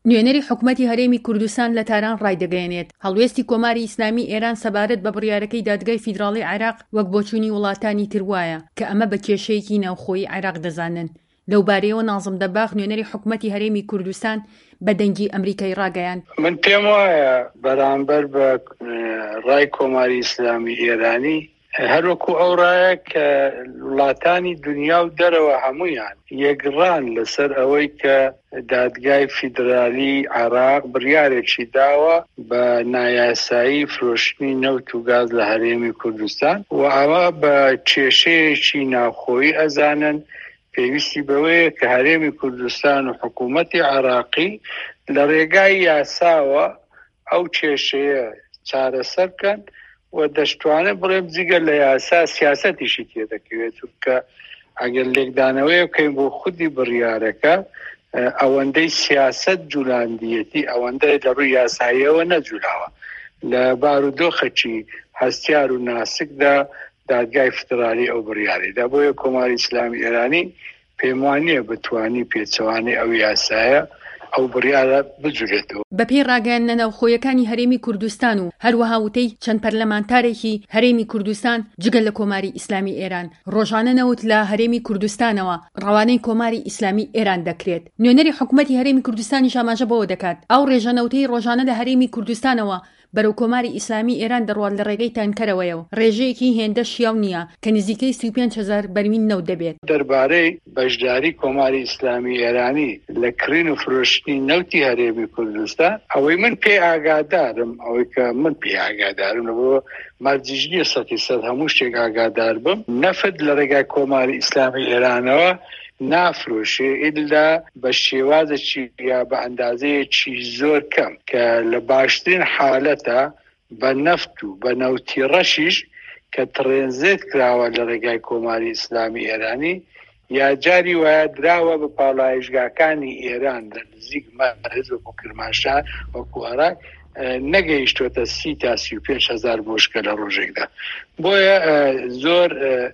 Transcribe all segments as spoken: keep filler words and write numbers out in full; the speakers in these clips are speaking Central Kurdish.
نوێنەری حکوومەتی هەرێمی کوردستان لە تاران ڕایدەگەیەنێت هەڵوێستی کۆماری ئیسلامی ئێران سەبارەت بە بڕیارەکەی دادگای فیدراڵی عێراق وەک بۆچوونی وڵاتانی تر وایە کە ئەمە بە کێشەیەکی ناوخۆیی عێراق دەزانن. لەو بارەیەوە ناظم دەباغ نوێنەری حکوومەتی هەرێمی کوردستان بە دەنگی ئەمریکای ڕاگەیاند. من پێم وایە بەرامبەر بە ڕای کۆماری ئیسلامی ئێرانی هەروەکو ئەو ڕایە کە وڵاتانی دنیا و دەرەوە هەمویان یەکڕان لەسەر ئەوەی کە دادگای فیدرالی عێراق بڕیارێکی داوە بە نایاسایی فرۆشتنی نەوت و گاز لە هەرێمی کوردستان و ئەوە بە کێشەیەکی ناوخۆیی ئەزانن پێویستی بەوەیە کە هەرێمی کوردستان و حکوومەتی عێراقی لە ڕێگای یاساوە ئەو کێشەیە چارەسەر بکەن و دەشتوانە بڵێم جگە لە یاسا سیاسەتیشی تێدەکەوێت کە ئەگەر لێکدانەوەی بکەین بۆ خودی بڕیارەکە ئەوەندەی سیاسەت جولاندیەتی ئەوەندەی لە ڕووی یاساییەوە نەجولاوە لە بارودۆخەکی هەستیار و ناسکدا دادگای فیدرالی ئەو بڕیارەدا بۆیە کۆماری ئیسلامی ئێرانی پێم وانییە بتوانی پێچەوانەی ئەو یاسایە ئەو بڕیارە بجوڵێتەوە. بەپێی ڕاگەیاندنە ناوخۆیەکانی هەرێمی کوردستان و هەروەها وتەی چەند پەرلەمانتارێکی هەرێمی کوردستان جگە لە کۆماری ئیسلامی ئێران ڕۆژانە نەوت لە هەرێمی کوردستانەوە ڕەوانەی کۆماری ئیسلامی ئێران دەکرێت. نوێنەری حکوومەتی هەرێمی کوردستانی ئاماژە بەوە دەکات ئەو ڕێژەنەوتەی ڕۆژانە لە هەرێمی کوردستانەوە بەرەو کۆماری ئیسلامی ئێران دەڕوات لە ڕێگەی تانکەرەوەیەوە ڕێژەیەکی هێندە شیاو نییە کە نزیکەی سی و پێنج هەزار بەرمیل نەوت دەبێت. دەربارەی بەشداری کۆماری ئیسلامی ئێرانی لە کڕین و فرۆشتنی نەوتی هەرێمی کوردستان ئەوەی من پێ ئاگادارم ئەوەی کە من پێ ئاگادارم لەبەوە مارجژنیە سەدی سەد هەموو شتێک ئاگادار بم نەفت لە ڕێگای کۆماری ئیسلامی ئێرانەوە نافرۆشێ ئیلا بە شێوازێکی یا بە ئەندازەیەکی زۆر کەم کە لە باشترین حالەتە بە نەفت و بە نەوتی ڕەشیش کە ترێنزێت کراوە لە ڕێگای کۆماری ئیسلامی ئێرانی یا جاری وایە دراوە بە پاڵایشگاکانی ئێران لە نزیک مەرز وەکو کرماشان وەکو عێراق نەگەیشتوەتە سی تا سی و پێنج هەزار بۆشکە لە ڕۆژێکدا. بۆیە زۆر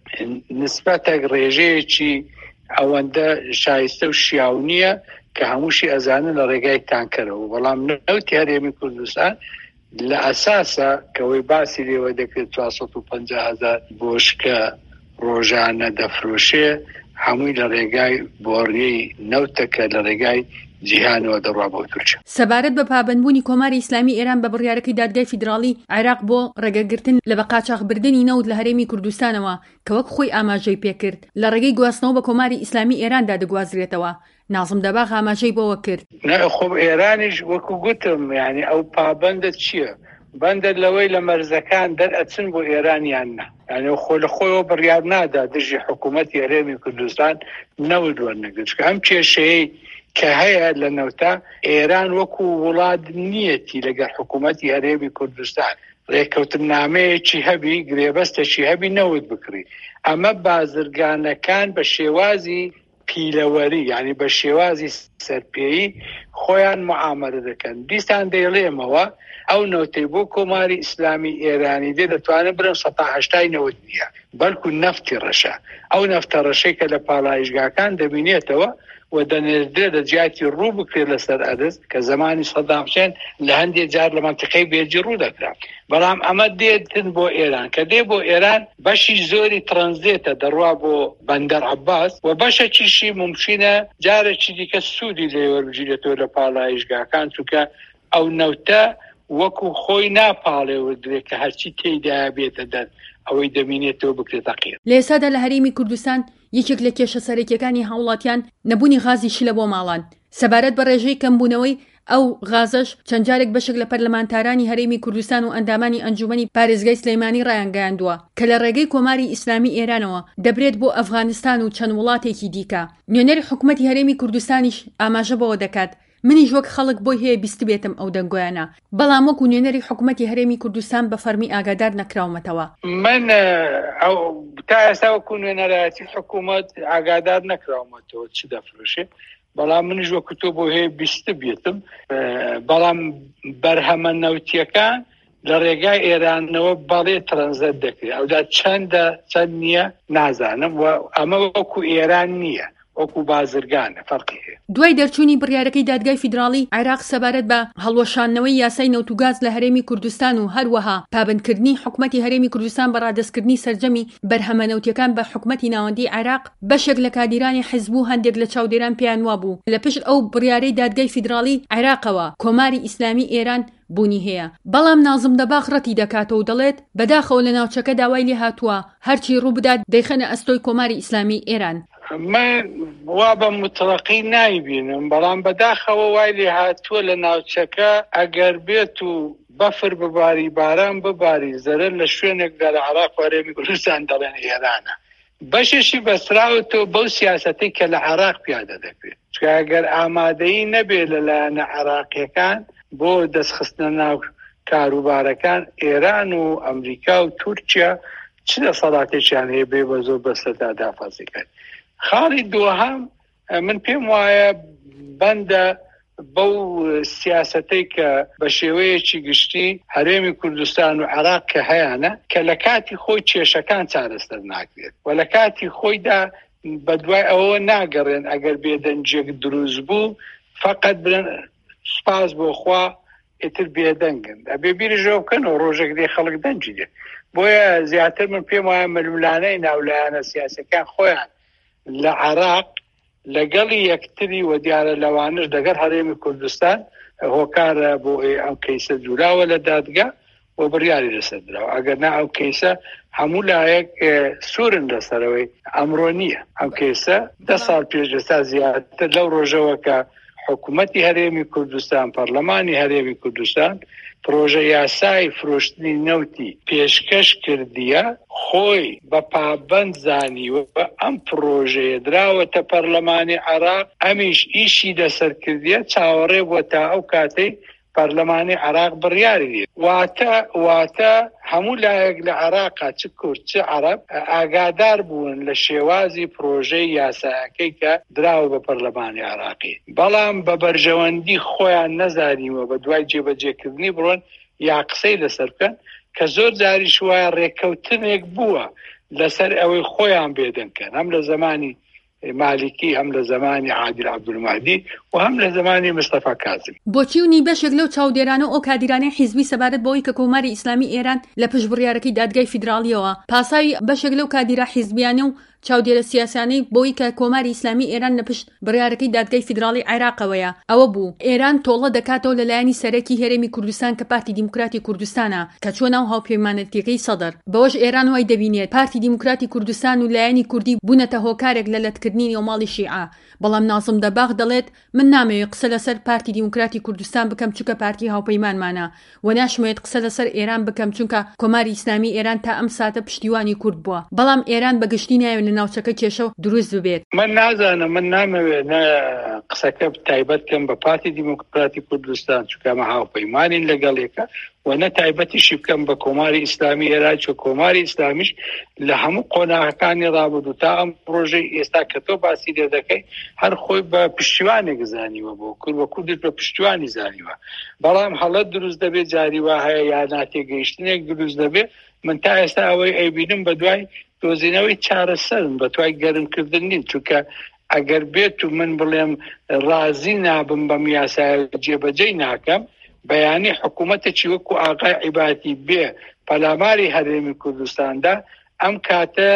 نسبەتێک ڕێژەیەکی ئەوەندە شایستە و شیاو نییە کە هەمووشی ئەزانن لە ڕێگای تانکەرەوە بەڵام نەوتی هەرێمی کوردستان لە ئەساسە کەوەی باسی لێوە دەکرێت چوارسەد و پەنجا هەزار بۆشکە ڕۆژانە دەفرۆشێ هەمووی لە ڕێگای بۆڕیەی نەوتەکە لە ڕێگای جیهانەوە دەڕوا بۆ تورکیا. سەبارەت بە پابەندبوونی کۆماری ئیسلامی ئێران بە بڕیارەکەی دادگای فیدراڵی عێراق بۆ ڕێگەگرتن لە بە قاچاغبردنی نەوت لە هەرێمی کوردستانەوە کە وەک خۆی ئاماژەی پێکرد لە ڕێگەی گواستنەوە بە کۆماری ئیسلامی ئێراندا دەگوازرێتەوە ناظم دەباغ ئاماژەی بۆوە کرد. خۆ ئێرانیش وەکو گوتم یعنی ئەو پابەندە چییە؟ بەندە لەوەی لە مەرزەکان دەرئەچن بۆ ئێرانیان نا یعنی خۆ لە خۆیەوە بڕیار نادا دژی حکوومەتی هەرێمی کوردستان نەوت وەرنەگرت چکە ئەم کێشەیەی کە هەیە لە نەوتە ئێران وەکو وڵات نیەتی لەگەر حکوومەتی هەرێمی کوردستان ڕێکەوتنامەیەکی هەبی گرێبەستێکی هەبی نەوت بکڕی ئەمە بازرگانەکان بە شێوازی پیلەوەری یعنی بە شێوازی سەرپێیی خۆیان معاملە دەکەن. بیستان دەیڵێمەوە ئەو نەوتەی بۆ کۆماری ئیسلامی ئێرانی دێ دەتوانێت برن سەد و هەشتا نەوت نییە بەڵکو نەفتی ڕەشە ئەو نەفتە ڕەشەی کە لە پاڵایشگاکان دەبینێتەوە و دەنێردرێت دەجیاتی ڕوو بکرێت لەسەر ئەرز کە زمانی سەدام حوسێن لە هەندێک جار لە منتیقەی بێرجی ڕوو دەکرا بەڵام ئەمە دێتن بۆ ئێران کە دێ بۆ ئێران بەشی زۆری ترانزیتە دەڕوا بۆ بەندەر عەباس و بەشێکیشی ممکنە جارێکی دیکە سوودی لێوەربگیرێتەوە لە پاڵایشگاکان چونکە ئەو نەوتە وەکو خۆی ناپاڵێوە درێت کە هەرچی تێیدا بێتە دەر ئەوەی دەمینێتەوە بکرێتە قیر. لە ئێستادا لە هەرێمی کوردستان یەکێک لە کێشە سەرەکیەکانی هاوڵاتیان نەبوونی غازی شلە بۆ ماڵان سەبارەت بە ڕێژەی کەمبوونەوەی ئەو غازەش چەند جارێک بەشێک لە پەرلەمانتارانی هەرێمی کوردستان و ئەندامانی ئەنجومەنی پارێزگای سلەیمانی ڕایانگەیاندووە کە لە ڕێگەی کۆماری ئیسلامی ئێرانەوە دەبرێت بۆ ئەفغانستان و چەند وڵاتێکی دیکە. نوێنەری حکوومەتی هەرێمی کوردستانیش ئاماژە بەوە دەکات منیش وەک خەڵک بۆی هەیە بیست بێتم ئەو دەنگۆیانە بەڵام وەکو نوێنەری حکوومەتی هەرێمی کوردستان بە فەرمی ئاگادار نەکراومەتەوە. من ئەو تا ئێستا وەکو نوێنەرایەتی حکوومەت ئاگادار نەکراومەتەوە چی دەفرۆشێ بەڵام منیش وەکو تۆ بۆ هەیە بیست بێتم بەڵام بەرهەمە نەوتیەکان لە ڕێگای ئێرانەوە بەڵێ ترانزیت دەکرێت ئەودا چەندە چەند نییە نازانم و ئەمە وەکو ئێران نییە وەکو بازرگانە فەرقی هەیە. دوای دەرچوونی بڕیارەکەی دادگای فیدراڵی عێراق سەبارەت بە هەڵوەشاندنەوەی یاسای نەوتوگاز لە هەرێمی کوردستان و هەروەها پابندکردنی حکومەتی هەرێمی کوردستان بە ڕادەستکردنی سەرجەمی بەرهەمەنەوتیەکان بە حکومەتی ناوەندی عێراق بەشێک لە کادیرانی حیزب و هەندێک لە چاودێران پێیان وابوو لە پشت ئەو بڕیارەی دادگای فیدراڵی عێراقەوە کۆماری ئیسلامی ئێران بوونی هەیە. بەڵام نازم دەباغ ڕەتی دەکاتەوە و دەڵێت بەداخەوە لە ناوچەکە داوای لێ هاتووە هەرچی ڕوو بدات دەیخەنە ئەستۆی کۆماری ئیسلامی ئێران. من وا بە متڵەقی نایبینم، بەڵام بەداخەوە وای لێ هاتووە لە ناوچەکە ئەگەر بێت و بەفر بباری باران بباری زەرەر لە شوێنێکدا لە عێراق و هەرێمی کوردستان دەڵێن ئێرانە بەشێکی بەسراوەتەوە بەو سیاسەتەی کە لە عێراق پیادە دەبێت. چکە ئەگەر ئامادەیی نەبێت لەلایەنە عێراقیەکان بۆ دەستخستنە ناو کاروبارەکان ئێران و ئەمریکا و تورکیا چ دەسەڵاتێکیان هەیە بێ بە زۆر بەستەدا دافازیکرد. خاڵی دووەهەم من پێم وایە بەندە بەو سیاسەتەی کە بە شێوەیەکی گشتی هەرێمی کوردستان و عێراق کە هەیەە کە لە کاتی خۆی کێشەکان چارەسەر ناکرێت و لە کاتی خۆیدا بە دوای ئەوە ناگەڕێن ئەگەر بێدەنجێک دروست بوو فقط برن سپاس بۆ خوا ئیتر بێدەنگن ئەبێ بیرژەوە بکەنەوە ڕۆژێک دێ خەڵک دەنجی دێ. بۆیە زیاتر من پێم وایە مەلمولانەی ناولایەنە سیاسەکان خۆیان لە عێراق لەگەڵی یەکتری و دیارە لەوانش دەگەر هەرێمی کوردستان هۆکارە بۆ ئەم کەیسە دووراوە لە دادگا و بڕیاری لەسەر دراوە. ئەگەر نا ئەو کەیسە هەموو لایەک سوورن لەسەرەوەی ئەمڕۆ نییە. ئەم کەیسە دە ساڵ پێش لەسا زیاتر لەو ڕۆژەوە کە حکوومەتی هەرێمی کوردستان پەرلەمانی هەرێمی کوردستان پرۆژە یاسای فرۆشتنی نەوتی پێشکەش کردیە خۆی بە پابەند زانیوە ئەم پرۆژەیە دراوەتە پەرلەمانی عێراق ئەمیش ئیشی لەسەر کردیە چاوەڕێ بۆ تا ئەو کاتەی پەرلەمانی عێراق بڕیاری واتە واتە هەموو لایەک لە عێراقا چ کورد چ عەرەب ئاگادار بوون لە شێوازی پرۆژەی یاساکەی کە دراوە بە پەرلەمانی عێراقی. بەڵام بە بەرژەوەندی خۆیان نەزانیوە بە دوای جێبەجێکردنی بڕۆن یا قسەی لەسەر بکەن کە زۆر جاریش وایە ڕێککەوتنێک بووە لەسەر ئەوەی خۆیان بێدەنکەن هەم لە زمانی مالکی هەم لە زمانی عادل عەبدولمەهدی و هەم لە زمانی مستەفا کازم. بۆچی و نی بەشێک لەو چاودێرانە ئەو کادیرانەی حیزبی سەبارەت بەوەی کە کۆماری ئیسلامی ئێران لە پشت بڕیارەکەی دادگای فیدراڵیەوە پاساوی بەشێک لەو کادیرە حیزبیانە و چاودێرە سیاسانەی بۆی کە کۆماری ئیسلامی ئێران لە پشت بڕیارەکەی دادگای فیدراڵی عێراقەوەیە ئەوە بوو ئێران تۆڵە دەکاتەوە لەلایەنی سەرەکی هەرێمی کوردستان کە پارتی دیموکراتی کوردستانە کە چوە ناو هاوپەیمانەتیەکەی سەدەر. بەوەش ئێران وای دەبینێت پارتی دیموکراتی کوردستان و لایەنی کوردی بوونەتە هۆکارێک لە لەتکردنی نێوماڵی شیعە. بەڵام نازم دەباغ دەڵێت من نامەوێت قسە لەسەر پارتی دیموکراتی کوردستان بکەم چونکە پارتی هاوپەیمانمانە و ناشمێت قسە لەسەر ئێران بکەم چونکە کۆماری ئیسلامی ئێران تا ئەم ساتە پشتیوانی کورد بووە. بەڵام ئێران بەگشتی ناوێت لە ناوچەکە کێشە دروست ببێت. من نازانم من نامەوێت قسەکە تایبەت کەم بە پارتی دیموکراتی کوردستان چونکە ئەمە هاوپەیمانین لەگەڵێکە و نە تایبەتیشی بکەم بە کۆماری ئیسلامی ئێران چۆ کۆماری ئیسلامیش لە هەموو قۆناغەکانی ڕابردوو تا ئەم پرۆژەی ئێستا کە تۆ باسی لێ دەکەی هەر خۆی بە پشتیوانێک زانیوە بۆ کورد و کوردت بە پشتیوانی زانیوە. بەڵام هەڵەت دروست دەبێت جاری وا هەیە یا ناتێگەیشتنێک دروست دەبێت. من تا ئێستا ئەوەی ئەیبینم بە دوای دۆزینەوەی چارەسەرن بە دوای گەرمکردن نین چونکە ئەگەر بێت و من بڵێم ڕازی نابم بەم یاسای جێبەجێی ناکەم بەیانی حکوومەتێکی وەکو ئاغای عیباتی بێ پەلاماری هەرێمی کوردستاندا ئەم کاتە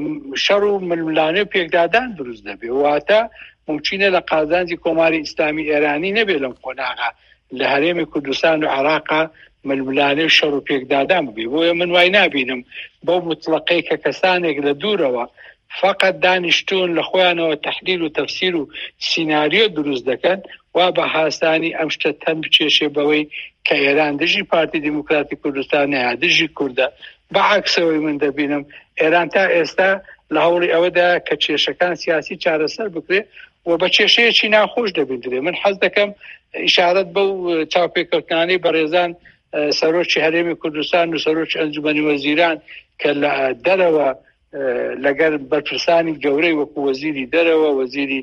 شەڕ و ململانێ و پێکدادان دروست دەبێ واتە ممکنە لە قازانجی کۆماری ئیسلامی ئێرانی نەبێ لەم قۆناغا لە هەرێمی کوردستان و عێراقا ململانێ و شەڕ و پێکدادان بێ. بۆیە من وای نابینم بەو مطلقەی کە کەسانێک لە دوورەوە فقط دانیشتون لە خۆیانەوە تەحلیل و تەفسیر و سیناریۆ دروست دەکەن و بە هاسانی ئەم شتە تەن بچێشێ بەوەی کە ئێران دژی پارتی دیموکراتی کوردستان یا دژی کووردە. بەعکسەوەی من دەبینم ئێران تا ئێستا لە هەوڵی ئەوەدا کە کێشەکان سیاسی چارەسەر بکرێ و بە کێشەیەکی ناخۆش دەبیندرێ. من حەز دەکەم ئیشارەت بەو چاوپێکەوتنانەی بەڕێزان سەرۆکی هەرێمی کوردستان و سەرۆکی ئەنجومەنی وەزیران کە لە دەرەوە لەگەر بەرپرسانی گەورەی وەکو وەزیری دەرەوە وەزیری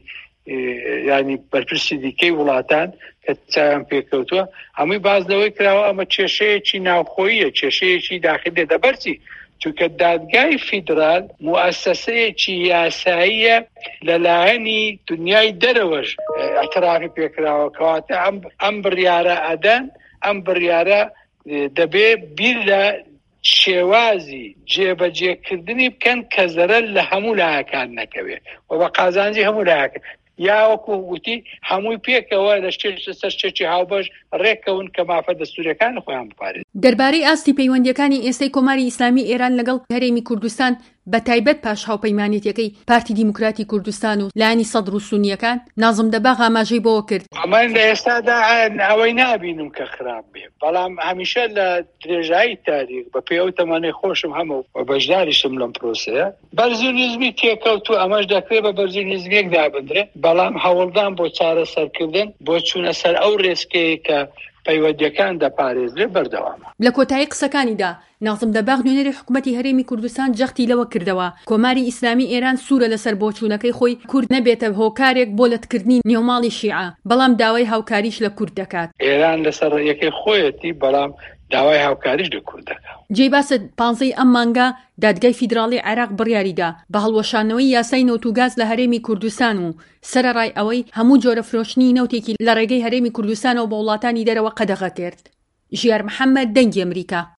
ینی بەرپرسی دیکەی وڵاتان کە چایان پێکەوتووە هەمووی باز لەوەی کراوە ئەمە کێشەیەکی ناوخۆییە کێشەیەکی داخلێ دەبەرچی چونکە دادگای فیدرال موسسەیەکی یاساییە لەلایەنی دنیای دەرەوەش ئەترافی پێکراوە کەواتە ئەم بڕیارە ئەدەن ئەم بڕیارە دەبێ بیر لە شێوازی جێبەجێکردنی بکەن کە زەرەر لە هەموو لایەکان نەکەوێت و بە قازانجی هەموو لایەکان یاوەکو گوتی هەمووی پێکەوە لە شتێک سەر شتێکی هاوبەش ڕێکەون کە مافە دەستوورەکان خۆیان بپارێت. دەربارەی ئاستی پەیوەندیەکانی ئێستای کۆماری ئیسلامی ئێران لەگەڵ هەرێمی کوردستان بە تایبەت پاش هاوپەیمانێتیەکەی پارتی دیموکراتی کوردستان و لایەنی سەدر و سونیەکان نازم دەباغ ئاماژەی بۆەوە کرد. ئەمان لە ئێستادا ئەوەی نابینم کە خراپ بێ، بەڵام هەمیشە لە درێژایی تاریخ بە پێ ئەو تەمانەی خۆشم هەموو بەشداریشم لەم پرۆسەیە بەرزولیزمی تێکەوت و ئەمەش دەکرێت بە بەرزولیزمێک دابدرێ، بەڵام هەوڵدان بۆ چارەسەرکردن بۆ چوونە سەر ئەو ڕێسکەیە کە پەیوەندیەکان دەپارێزرێ بەردەوامە. لە کۆتایی قسەکانیدا نازم دەباغ نوێنەری حکوومەتی هەرێمی کوردستان جەختی لەوە کردەوە کۆماری ئیسلامی ئێران سوورە لەسەر بۆچوونەکەی خۆی کورد نەبێتە هۆکارێک بۆ لەتکردنی نێوماڵی شیعە، بەڵام داوای هاوکاریش لە کورد دەکات. ئێران لەسەر ڕێیەکەی خۆیەتی بەڵام داوای هاوکاریش لە کورد دەکات. جێی باسە پانزەی ئەم مانگا دادگای فیدراڵی عێراق بڕیاریدا بە هەڵوەشانەوەی یاسای نەوتوگاز لە هەرێمی کوردستان و سەرەڕای ئەوەی هەموو جۆرە فرۆشتنی نەوتێکی لە ڕێگەی هەرێمی کوردستانەوە بە وڵاتانی دەرەوە قەدەغە کرد. ژیار محەممەد، دەنگی ئەمریکا.